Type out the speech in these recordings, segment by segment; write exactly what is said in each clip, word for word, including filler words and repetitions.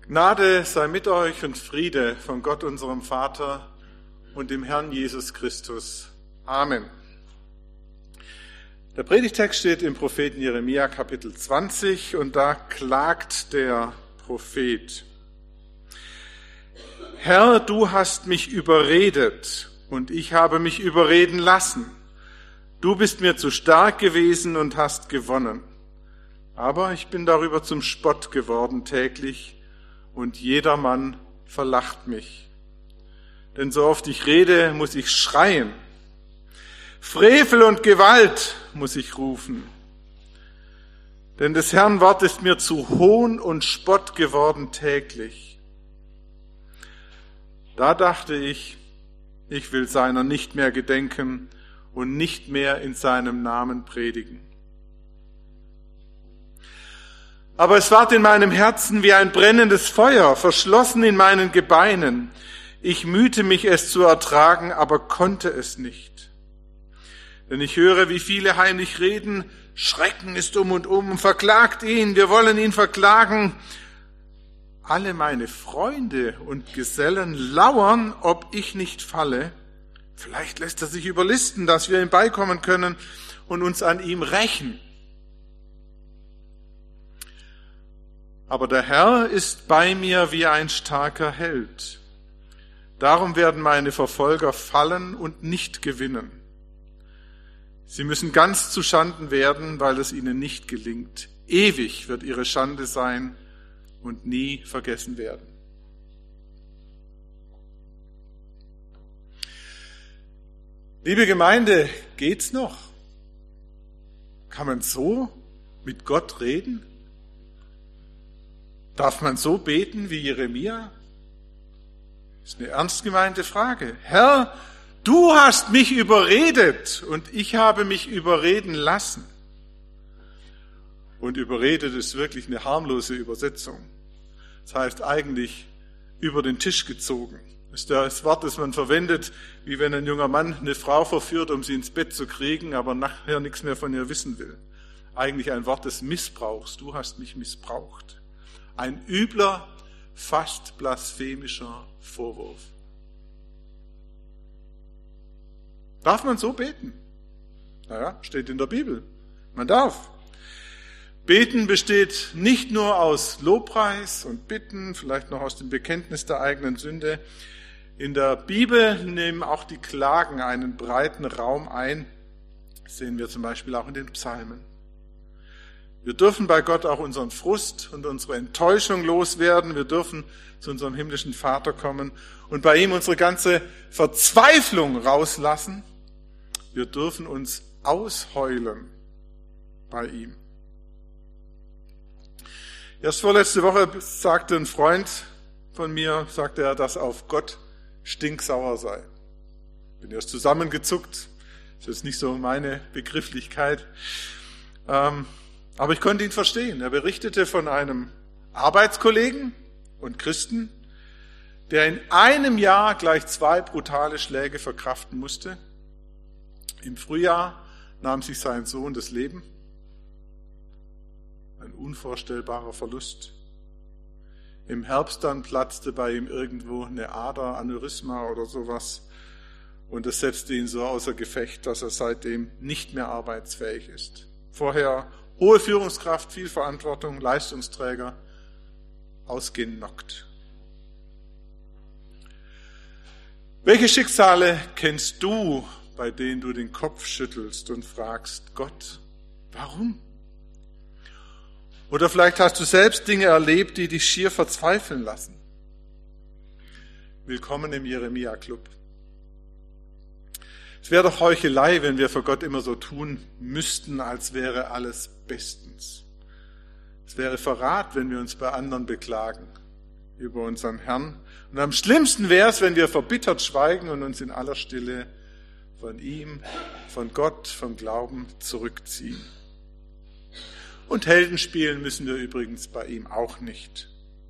Gnade sei mit euch und Friede von Gott, unserem Vater und dem Herrn Jesus Christus. Amen. Der Predigtext steht im Propheten Jeremia Kapitel zwanzig und da klagt der Prophet: Herr, du hast mich überredet und ich habe mich überreden lassen. Du bist mir zu stark gewesen und hast gewonnen. Aber ich bin darüber zum Spott geworden täglich und jedermann verlacht mich. Denn so oft ich rede, muss ich schreien. Frevel und Gewalt muss ich rufen. Denn des Herrn Wort ist mir zu Hohn und Spott geworden täglich. Da dachte ich, ich will seiner nicht mehr gedenken und nicht mehr in seinem Namen predigen. Aber es ward in meinem Herzen wie ein brennendes Feuer, verschlossen in meinen Gebeinen. Ich mühte mich, es zu ertragen, aber konnte es nicht. Denn ich höre, wie viele heimlich reden, Schrecken ist um und um, verklagt ihn, wir wollen ihn verklagen. Alle meine Freunde und Gesellen lauern, ob ich nicht falle. Vielleicht lässt er sich überlisten, dass wir ihm beikommen können und uns an ihm rächen. Aber der Herr ist bei mir wie ein starker Held. Darum werden meine Verfolger fallen und nicht gewinnen. Sie müssen ganz zu Schanden werden, weil es ihnen nicht gelingt. Ewig wird ihre Schande sein und nie vergessen werden. Liebe Gemeinde, geht's noch? Kann man so mit Gott reden? Darf man so beten wie Jeremia? Das ist eine ernst gemeinte Frage. Herr, du hast mich überredet und ich habe mich überreden lassen. Und überredet ist wirklich eine harmlose Übersetzung. Das heißt eigentlich über den Tisch gezogen. Das ist das Wort, das man verwendet, wie wenn ein junger Mann eine Frau verführt, um sie ins Bett zu kriegen, aber nachher nichts mehr von ihr wissen will. Eigentlich ein Wort des Missbrauchs. Du hast mich missbraucht. Ein übler, fast blasphemischer Vorwurf. Darf man so beten? Naja, steht in der Bibel. Man darf. Beten besteht nicht nur aus Lobpreis und Bitten, vielleicht noch aus dem Bekenntnis der eigenen Sünde. In der Bibel nehmen auch die Klagen einen breiten Raum ein. Das sehen wir zum Beispiel auch in den Psalmen. Wir dürfen bei Gott auch unseren Frust und unsere Enttäuschung loswerden. Wir dürfen zu unserem himmlischen Vater kommen und bei ihm unsere ganze Verzweiflung rauslassen. Wir dürfen uns ausheulen bei ihm. Erst vorletzte Woche sagte ein Freund von mir, sagte er, dass auf Gott stinksauer sei. Bin erst zusammengezuckt. Das ist nicht so meine Begrifflichkeit. Ähm, Aber ich konnte ihn verstehen. Er berichtete von einem Arbeitskollegen und Christen, der in einem Jahr gleich zwei brutale Schläge verkraften musste. Im Frühjahr nahm sich sein Sohn das Leben. Ein unvorstellbarer Verlust. Im Herbst dann platzte bei ihm irgendwo eine Ader, Aneurysma oder sowas. Und das setzte ihn so außer Gefecht, dass er seitdem nicht mehr arbeitsfähig ist. Vorher hohe Führungskraft, viel Verantwortung, Leistungsträger, ausgenockt. Welche Schicksale kennst du, bei denen du den Kopf schüttelst und fragst, Gott, warum? Oder vielleicht hast du selbst Dinge erlebt, die dich schier verzweifeln lassen. Willkommen im Jeremia-Club. Es wäre doch Heuchelei, wenn wir vor Gott immer so tun müssten, als wäre alles bestens. Es wäre Verrat, wenn wir uns bei anderen beklagen über unseren Herrn. Und am schlimmsten wäre es, wenn wir verbittert schweigen und uns in aller Stille von ihm, von Gott, vom Glauben zurückziehen. Und Helden spielen müssen wir übrigens bei ihm auch nicht.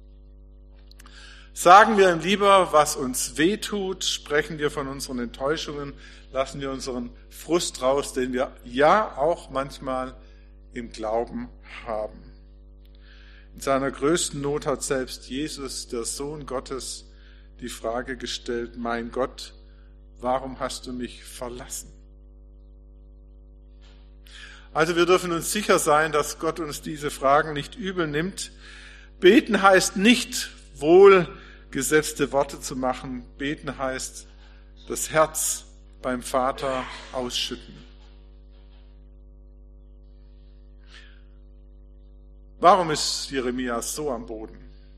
Sagen wir ihm lieber, was uns wehtut, sprechen wir von unseren Enttäuschungen, lassen wir unseren Frust raus, den wir ja auch manchmal im Glauben haben. In seiner größten Not hat selbst Jesus, der Sohn Gottes, die Frage gestellt, mein Gott, warum hast du mich verlassen? Also wir dürfen uns sicher sein, dass Gott uns diese Fragen nicht übel nimmt. Beten heißt nicht, wohlgesetzte Worte zu machen. Beten heißt, das Herz beim Vater ausschütten. Warum ist Jeremia so am Boden?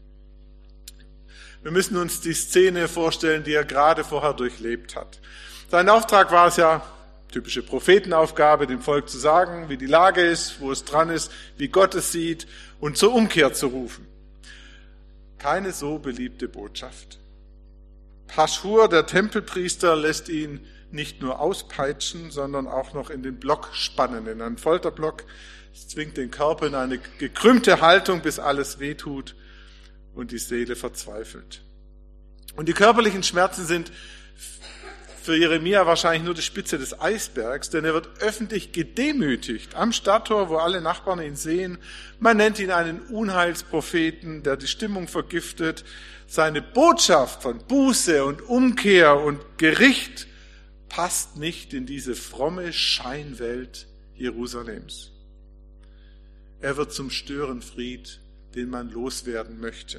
Wir müssen uns die Szene vorstellen, die er gerade vorher durchlebt hat. Sein Auftrag war es ja, typische Prophetenaufgabe, dem Volk zu sagen, wie die Lage ist, wo es dran ist, wie Gott es sieht und zur Umkehr zu rufen. Keine so beliebte Botschaft. Paschur, der Tempelpriester, lässt ihn nicht nur auspeitschen, sondern auch noch in den Block spannen, in einen Folterblock. Es zwingt den Körper in eine gekrümmte Haltung, bis alles wehtut und die Seele verzweifelt. Und die körperlichen Schmerzen sind für Jeremia wahrscheinlich nur die Spitze des Eisbergs, denn er wird öffentlich gedemütigt am Stadttor, wo alle Nachbarn ihn sehen. Man nennt ihn einen Unheilspropheten, der die Stimmung vergiftet. Seine Botschaft von Buße und Umkehr und Gericht passt nicht in diese fromme Scheinwelt Jerusalems. Er wird zum Störenfried, den man loswerden möchte.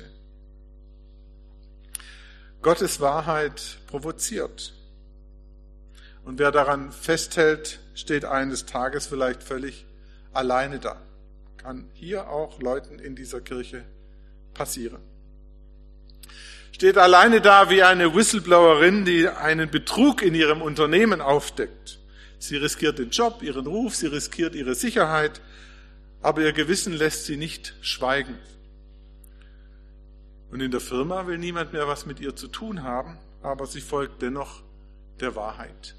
Gottes Wahrheit provoziert. Und wer daran festhält, steht eines Tages vielleicht völlig alleine da. Kann hier auch Leuten in dieser Kirche passieren. Steht alleine da wie eine Whistleblowerin, die einen Betrug in ihrem Unternehmen aufdeckt. Sie riskiert den Job, ihren Ruf, sie riskiert ihre Sicherheit, aber ihr Gewissen lässt sie nicht schweigen. Und in der Firma will niemand mehr was mit ihr zu tun haben, aber sie folgt dennoch der Wahrheit.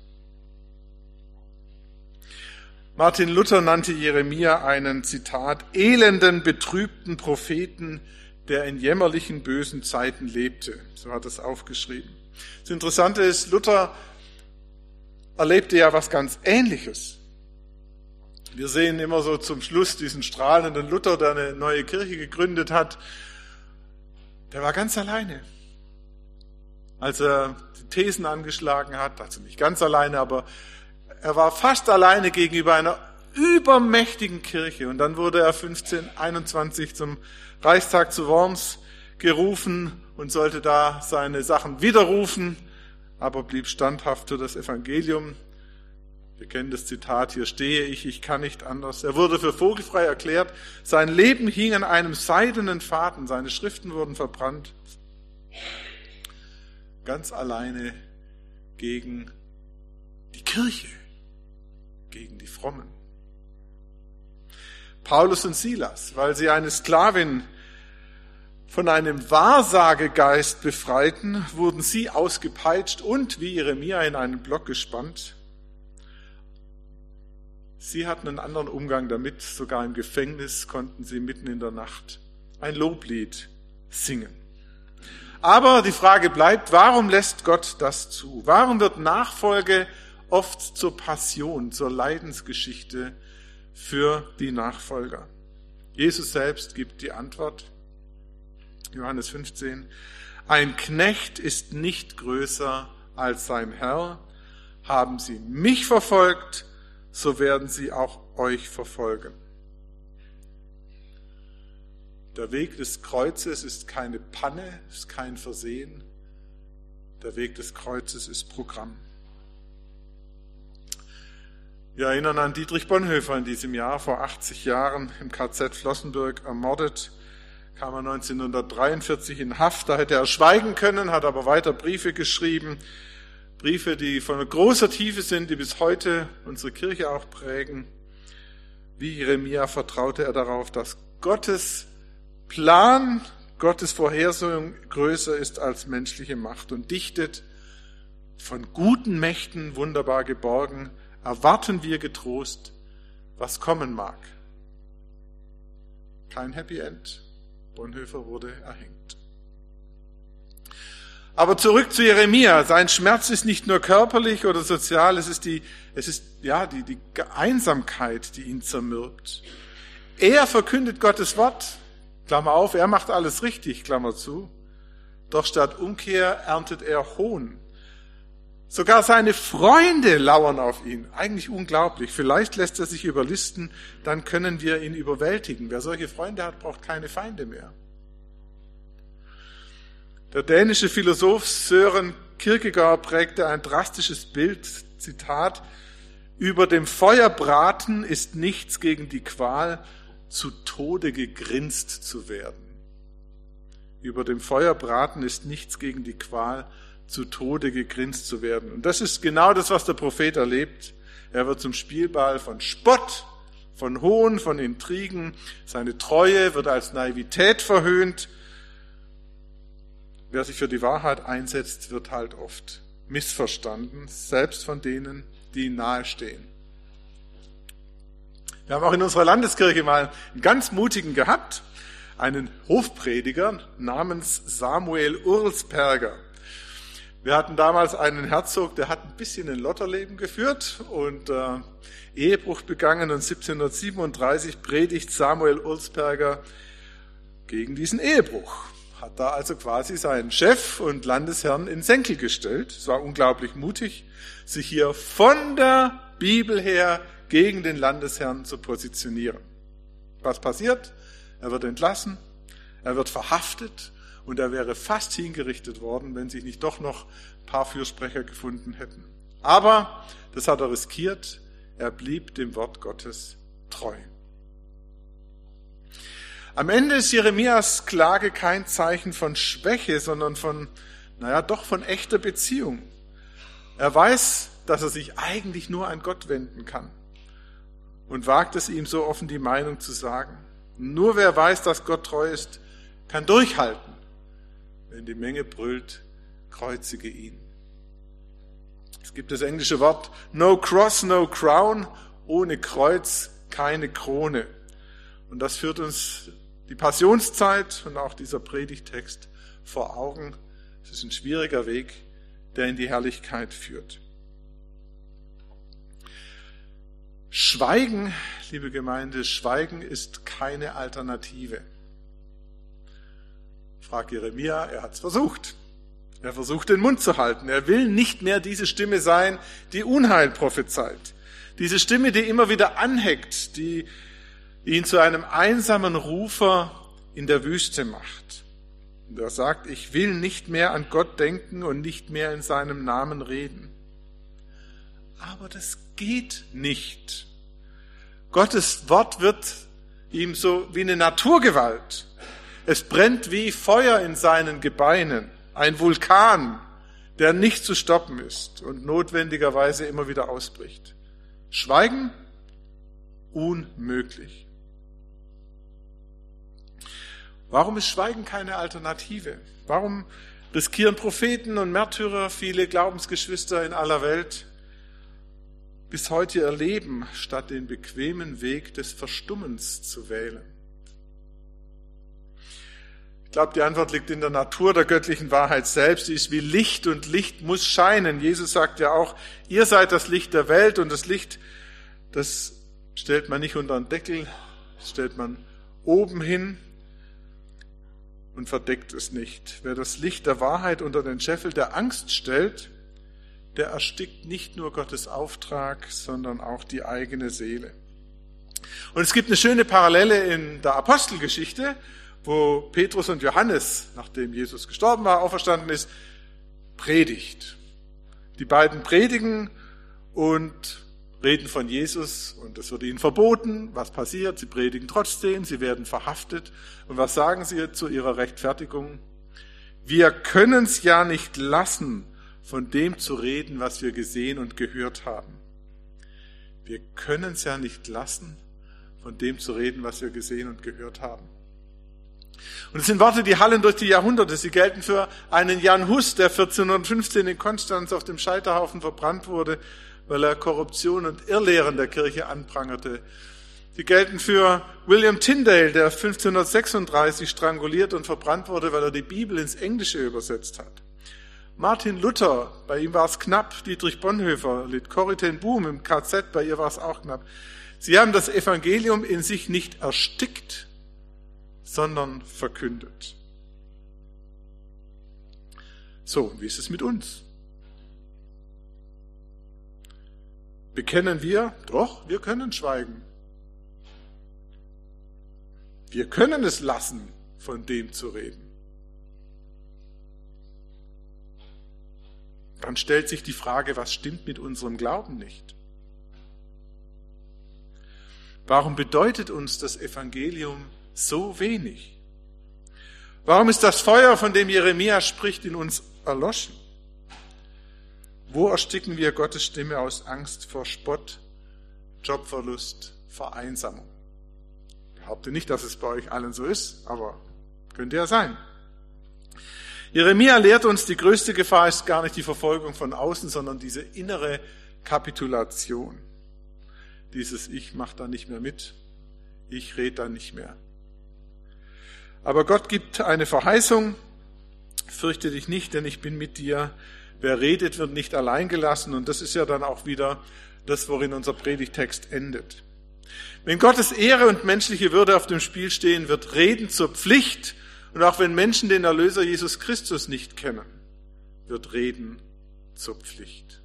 Martin Luther nannte Jeremia einen, Zitat, elenden, betrübten Propheten, der in jämmerlichen, bösen Zeiten lebte. So hat er es aufgeschrieben. Das Interessante ist, Luther erlebte ja was ganz Ähnliches. Wir sehen immer so zum Schluss diesen strahlenden Luther, der eine neue Kirche gegründet hat. Der war ganz alleine. Als er die Thesen angeschlagen hat, also nicht ganz alleine, aber er war fast alleine gegenüber einer übermächtigen Kirche. Und dann wurde er fünfzehnhunderteinundzwanzig zum Reichstag zu Worms gerufen und sollte da seine Sachen widerrufen, aber blieb standhaft für das Evangelium. Wir kennen das Zitat, hier stehe ich, ich kann nicht anders. Er wurde für vogelfrei erklärt, sein Leben hing an einem seidenen Faden, seine Schriften wurden verbrannt. Ganz alleine gegen die Kirche, gegen die Frommen. Paulus und Silas, weil sie eine Sklavin von einem Wahrsagegeist befreiten, wurden sie ausgepeitscht und, wie Jeremia, in einen Block gespannt. Sie hatten einen anderen Umgang damit, sogar im Gefängnis konnten sie mitten in der Nacht ein Loblied singen. Aber die Frage bleibt, warum lässt Gott das zu? Warum wird Nachfolge oft zur Passion, zur Leidensgeschichte für die Nachfolger? Jesus selbst gibt die Antwort. Johannes fünfzehn. Ein Knecht ist nicht größer als sein Herr. Haben sie mich verfolgt, so werden sie auch euch verfolgen. Der Weg des Kreuzes ist keine Panne, ist kein Versehen. Der Weg des Kreuzes ist Programm. Wir erinnern an Dietrich Bonhoeffer in diesem Jahr, vor achtzig Jahren im K Z Flossenbürg ermordet, kam er neunzehnhundertdreiundvierzig in Haft, da hätte er schweigen können, hat aber weiter Briefe geschrieben, Briefe, die von großer Tiefe sind, die bis heute unsere Kirche auch prägen. Wie Jeremia vertraute er darauf, dass Gottes Plan, Gottes Vorhersehung größer ist als menschliche Macht und dichtet, von guten Mächten wunderbar geborgen, erwarten wir getrost, was kommen mag. Kein Happy End. Bonhoeffer wurde erhängt. Aber zurück zu Jeremia. Sein Schmerz ist nicht nur körperlich oder sozial, es ist die, es ist, ja, die, die Einsamkeit, die ihn zermürbt. Er verkündet Gottes Wort. Klammer auf, er macht alles richtig, Klammer zu. Doch statt Umkehr erntet er Hohn. Sogar seine Freunde lauern auf ihn. Eigentlich unglaublich. Vielleicht lässt er sich überlisten, dann können wir ihn überwältigen. Wer solche Freunde hat, braucht keine Feinde mehr. Der dänische Philosoph Søren Kierkegaard prägte ein drastisches Bild, Zitat, über dem Feuerbraten ist nichts gegen die Qual, zu Tode gegrinst zu werden. Über dem Feuerbraten ist nichts gegen die Qual, zu Tode gegrinst zu werden. Und das ist genau das, was der Prophet erlebt. Er wird zum Spielball von Spott, von Hohn, von Intrigen. Seine Treue wird als Naivität verhöhnt. Wer sich für die Wahrheit einsetzt, wird halt oft missverstanden, selbst von denen, die ihm nahestehen. Wir haben auch in unserer Landeskirche mal einen ganz mutigen gehabt, einen Hofprediger namens Samuel Urlsperger. Wir hatten damals einen Herzog, der hat ein bisschen ein Lotterleben geführt und äh, Ehebruch begangen, und siebzehnhundertsiebenunddreißig predigt Samuel Urlsperger gegen diesen Ehebruch. Hat da also quasi seinen Chef und Landesherrn in Senkel gestellt. Es war unglaublich mutig, sich hier von der Bibel her gegen den Landesherrn zu positionieren. Was passiert? Er wird entlassen, er wird verhaftet und er wäre fast hingerichtet worden, wenn sich nicht doch noch ein paar Fürsprecher gefunden hätten. Aber das hat er riskiert, er blieb dem Wort Gottes treu. Am Ende ist Jeremias Klage kein Zeichen von Schwäche, sondern von, naja, doch von echter Beziehung. Er weiß, dass er sich eigentlich nur an Gott wenden kann und wagt es ihm so offen die Meinung zu sagen. Nur wer weiß, dass Gott treu ist, kann durchhalten. Wenn die Menge brüllt, kreuzige ihn. Es gibt das englische Wort no cross, no crown, ohne Kreuz keine Krone. Und das führt uns die Passionszeit und auch dieser Predigtext vor Augen. Es ist ein schwieriger Weg, der in die Herrlichkeit führt. Schweigen, liebe Gemeinde, Schweigen ist keine Alternative. Frag Jeremia, er hat es versucht. Er versucht, den Mund zu halten. Er will nicht mehr diese Stimme sein, die Unheil prophezeit. Diese Stimme, die immer wieder anheckt, die ihn zu einem einsamen Rufer in der Wüste macht. Und er sagt, ich will nicht mehr an Gott denken und nicht mehr in seinem Namen reden. Aber das geht nicht. Gottes Wort wird ihm so wie eine Naturgewalt. Es brennt wie Feuer in seinen Gebeinen, ein Vulkan, der nicht zu stoppen ist und notwendigerweise immer wieder ausbricht. Schweigen? Unmöglich. Warum ist Schweigen keine Alternative? Warum riskieren Propheten und Märtyrer, viele Glaubensgeschwister in aller Welt, bis heute ihr Leben, statt den bequemen Weg des Verstummens zu wählen? Ich glaube, die Antwort liegt in der Natur der göttlichen Wahrheit selbst. Die ist wie Licht und Licht muss scheinen. Jesus sagt ja auch, ihr seid das Licht der Welt und das Licht, das stellt man nicht unter den Deckel, das stellt man oben hin und verdeckt es nicht. Wer das Licht der Wahrheit unter den Scheffel der Angst stellt, der erstickt nicht nur Gottes Auftrag, sondern auch die eigene Seele. Und es gibt eine schöne Parallele in der Apostelgeschichte, wo Petrus und Johannes, nachdem Jesus gestorben war, auferstanden ist, predigt. Die beiden predigen und reden von Jesus und es wird ihnen verboten. Was passiert? Sie predigen trotzdem, sie werden verhaftet. Und was sagen sie zu ihrer Rechtfertigung? Wir können es ja nicht lassen, von dem zu reden, was wir gesehen und gehört haben. Wir können es ja nicht lassen, von dem zu reden, was wir gesehen und gehört haben. Und es sind Worte, die hallen durch die Jahrhunderte. Sie gelten für einen Jan Hus, der vierzehnhundertfünfzehn in Konstanz auf dem Scheiterhaufen verbrannt wurde, weil er Korruption und Irrlehren der Kirche anprangerte. Sie gelten für William Tyndale, der fünfzehnhundertsechsunddreißig stranguliert und verbrannt wurde, weil er die Bibel ins Englische übersetzt hat. Martin Luther, bei ihm war es knapp. Dietrich Bonhoeffer litt. Corrie ten Boom im K Z, bei ihr war es auch knapp. Sie haben das Evangelium in sich nicht erstickt, sondern verkündet. So, wie ist es mit uns? Bekennen wir? Doch, wir können schweigen. Wir können es lassen, von dem zu reden. Dann stellt sich die Frage, was stimmt mit unserem Glauben nicht? Warum bedeutet uns das Evangelium so wenig? Warum ist das Feuer, von dem Jeremia spricht, in uns erloschen? Wo ersticken wir Gottes Stimme aus Angst vor Spott, Jobverlust, Vereinsamung? Ich behaupte nicht, dass es bei euch allen so ist, aber könnte ja sein. Jeremia lehrt uns, die größte Gefahr ist gar nicht die Verfolgung von außen, sondern diese innere Kapitulation. Dieses Ich mache da nicht mehr mit, ich rede da nicht mehr. Aber Gott gibt eine Verheißung, fürchte dich nicht, denn ich bin mit dir. Wer redet, wird nicht allein gelassen. Und das ist ja dann auch wieder das, worin unser Predigtext endet. Wenn Gottes Ehre und menschliche Würde auf dem Spiel stehen, wird Reden zur Pflicht. Und auch wenn Menschen den Erlöser Jesus Christus nicht kennen, wird Reden zur Pflicht.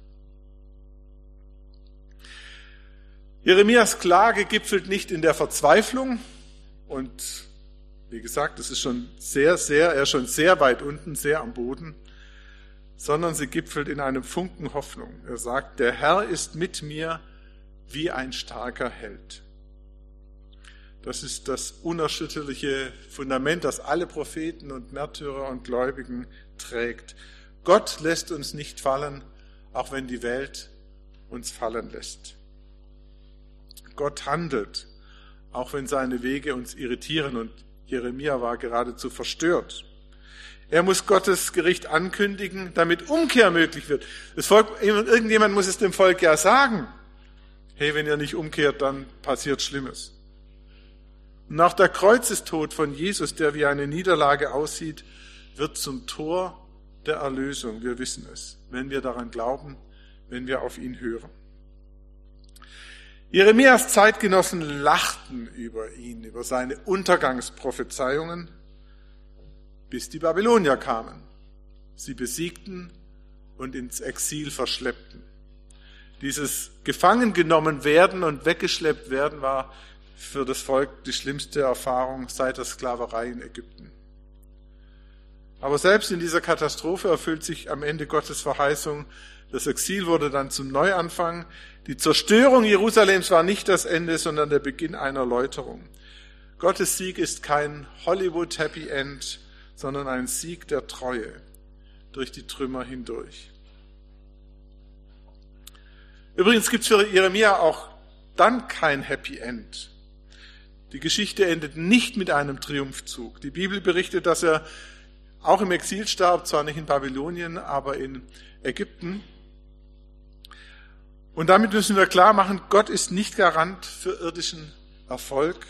Jeremias Klage gipfelt nicht in der Verzweiflung. Und wie gesagt, es ist schon sehr, sehr, er ist schon sehr weit unten, sehr am Boden, sondern sie gipfelt in einem Funken Hoffnung. Er sagt, der Herr ist mit mir wie ein starker Held. Das ist das unerschütterliche Fundament, das alle Propheten und Märtyrer und Gläubigen trägt. Gott lässt uns nicht fallen, auch wenn die Welt uns fallen lässt. Gott handelt, auch wenn seine Wege uns irritieren, und Jeremia war geradezu verstört. Er muss Gottes Gericht ankündigen, damit Umkehr möglich wird. Das Volk, irgendjemand muss es dem Volk ja sagen. Hey, wenn ihr nicht umkehrt, dann passiert Schlimmes. Und auch der Kreuzestod von Jesus, der wie eine Niederlage aussieht, wird zum Tor der Erlösung. Wir wissen es, wenn wir daran glauben, wenn wir auf ihn hören. Jeremias Zeitgenossen lachten über ihn, über seine Untergangsprophezeiungen, bis die Babylonier kamen. Sie besiegten und ins Exil verschleppten. Dieses gefangen genommen werden und weggeschleppt werden war für das Volk die schlimmste Erfahrung seit der Sklaverei in Ägypten. Aber selbst in dieser Katastrophe erfüllt sich am Ende Gottes Verheißung. Das Exil wurde dann zum Neuanfang. Die Zerstörung Jerusalems war nicht das Ende, sondern der Beginn einer Läuterung. Gottes Sieg ist kein Hollywood Happy End, sondern ein Sieg der Treue durch die Trümmer hindurch. Übrigens gibt es für Jeremia auch dann kein Happy End. Die Geschichte endet nicht mit einem Triumphzug. Die Bibel berichtet, dass er auch im Exil starb, zwar nicht in Babylonien, aber in Ägypten. Und damit müssen wir klar machen, Gott ist nicht Garant für irdischen Erfolg.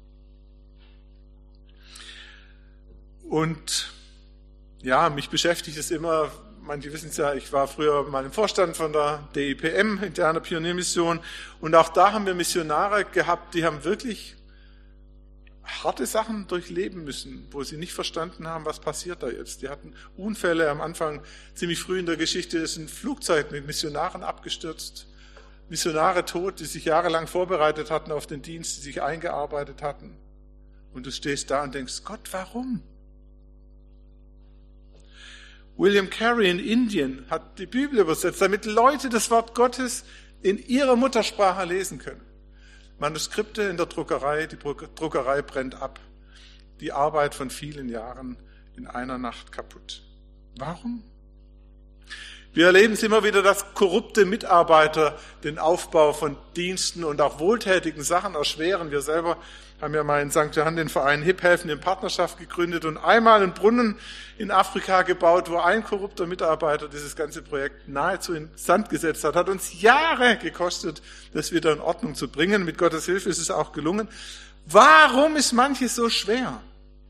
Und ja, mich beschäftigt es immer, manche wissen es ja, ich war früher mal im Vorstand von der D I P M, Interne Pioniermission, und auch da haben wir Missionare gehabt, die haben wirklich harte Sachen durchleben müssen, wo sie nicht verstanden haben, was passiert da jetzt. Die hatten Unfälle am Anfang, ziemlich früh in der Geschichte ist ein Flugzeug mit Missionaren abgestürzt, Missionare tot, die sich jahrelang vorbereitet hatten auf den Dienst, die sich eingearbeitet hatten. Und du stehst da und denkst, Gott, warum? William Carey in Indien hat die Bibel übersetzt, damit Leute das Wort Gottes in ihrer Muttersprache lesen können. Manuskripte in der Druckerei, die Druckerei brennt ab. Die Arbeit von vielen Jahren in einer Nacht kaputt. Warum? Wir erleben es immer wieder, dass korrupte Mitarbeiter den Aufbau von Diensten und auch wohltätigen Sachen erschweren. Wir selber haben ja mal in Sankt Johann den Verein Hip-Helfen in Partnerschaft gegründet und einmal einen Brunnen in Afrika gebaut, wo ein korrupter Mitarbeiter dieses ganze Projekt nahezu in Sand gesetzt hat. Hat uns Jahre gekostet, das wieder in Ordnung zu bringen. Mit Gottes Hilfe ist es auch gelungen. Warum ist manches so schwer?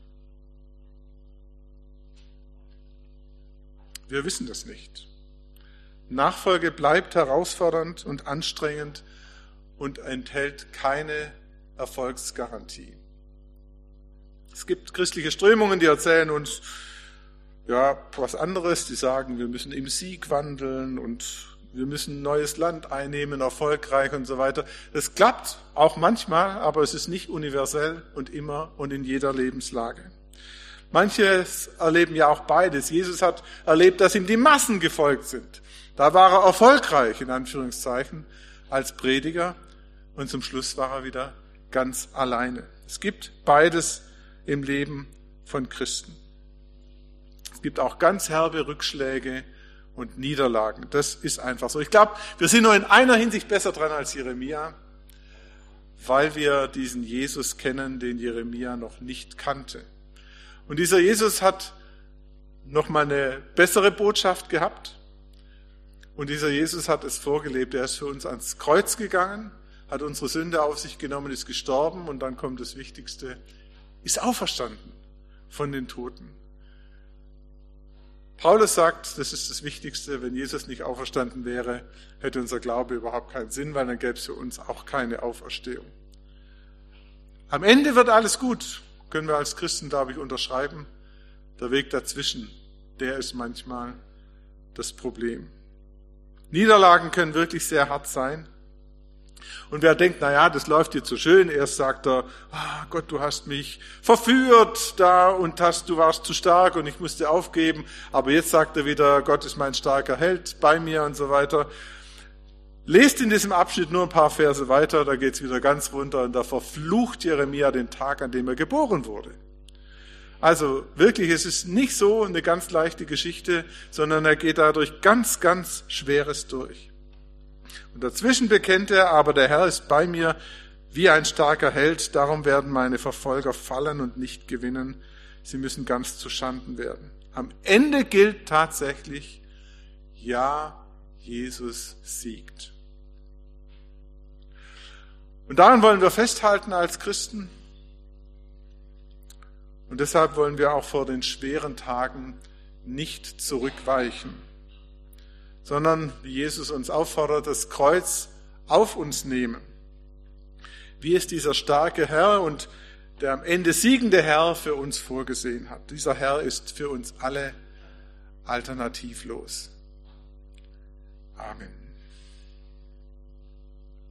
Wir wissen das nicht. Nachfolge bleibt herausfordernd und anstrengend und enthält keine Erfolgsgarantie. Es gibt christliche Strömungen, die erzählen uns ja was anderes. Die sagen, wir müssen im Sieg wandeln und wir müssen ein neues Land einnehmen, erfolgreich und so weiter. Das klappt auch manchmal, aber es ist nicht universell und immer und in jeder Lebenslage. Manche erleben ja auch beides. Jesus hat erlebt, dass ihm die Massen gefolgt sind. Da war er erfolgreich, in Anführungszeichen, als Prediger. Und zum Schluss war er wieder ganz alleine. Es gibt beides im Leben von Christen. Es gibt auch ganz herbe Rückschläge und Niederlagen. Das ist einfach so. Ich glaube, wir sind nur in einer Hinsicht besser dran als Jeremia, weil wir diesen Jesus kennen, den Jeremia noch nicht kannte. Und dieser Jesus hat noch mal eine bessere Botschaft gehabt. Und dieser Jesus hat es vorgelebt. Er ist für uns ans Kreuz gegangen, hat unsere Sünde auf sich genommen, ist gestorben und dann kommt das Wichtigste, ist auferstanden von den Toten. Paulus sagt, das ist das Wichtigste, wenn Jesus nicht auferstanden wäre, hätte unser Glaube überhaupt keinen Sinn, weil dann gäbe es für uns auch keine Auferstehung. Am Ende wird alles gut, können wir als Christen, glaube ich, unterschreiben. Der Weg dazwischen, der ist manchmal das Problem. Niederlagen können wirklich sehr hart sein. Und wer denkt, na ja, das läuft jetzt so schön, erst sagt er, ah, Gott, du hast mich verführt da und hast, du warst zu stark und ich musste aufgeben. Aber jetzt sagt er wieder, Gott ist mein starker Held bei mir und so weiter. Lest in diesem Abschnitt nur ein paar Verse weiter, da geht's wieder ganz runter und da verflucht Jeremia den Tag, an dem er geboren wurde. Also wirklich, es ist nicht so eine ganz leichte Geschichte, sondern er geht dadurch ganz, ganz Schweres durch. Und dazwischen bekennt er, aber der Herr ist bei mir wie ein starker Held, darum werden meine Verfolger fallen und nicht gewinnen. Sie müssen ganz zu Schanden werden. Am Ende gilt tatsächlich, ja, Jesus siegt. Und daran wollen wir festhalten als Christen. Und deshalb wollen wir auch vor den schweren Tagen nicht zurückweichen, sondern, wie Jesus uns auffordert, das Kreuz auf uns nehmen. Wie es dieser starke Herr und der am Ende siegende Herr für uns vorgesehen hat. Dieser Herr ist für uns alle alternativlos. Amen.